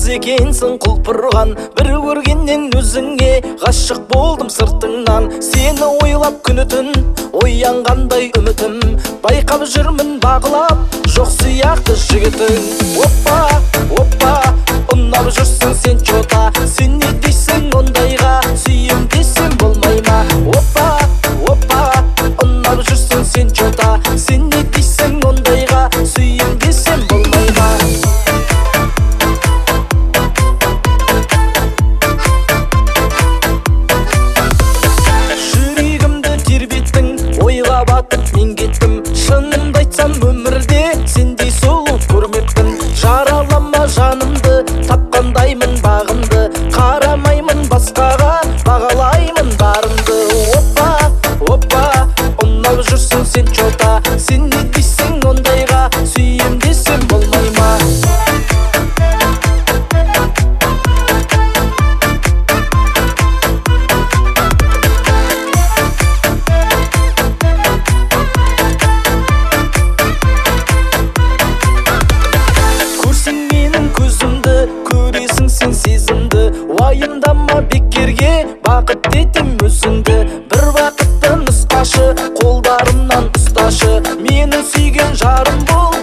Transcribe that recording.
екенсің құлпырған, бір көргеннен өзіңе ғашық болдым сыртыңнан. Сені ойлап күні түн оянғандай үмітім, байқап жүрмін бағылап жоқ сияқты жігітің. Оппа, оппа, ұнап жүрсің сен чота, сен не дейсің ондайға, сүйем десем болмай ма? Оппа, оппа, ұнап жүрсің сен чота, сен не дейсің ондайға, сүйем десем болмай ма? Жүрегімді тербеттің, ойлап атып мен кеттім. Шынымды айтсам өмірде сендей сұлу көрмеппін. Жаралама жанымды, тапқандаймын бағымды, қарамаймын басқаға, бағалаймын барымды. Оппа, оппа, ұнап жүрсің сен чота, сен не дейсің ондайға, сүйем десем болмай ма? Көрсең менің көзімді, көресің сен сезімді, уайымдама бекерге, бақыт етем өзіңді. Бір бақытты нұсқашы, қолдарымнан ұсташы, менің сүйген жарым бол.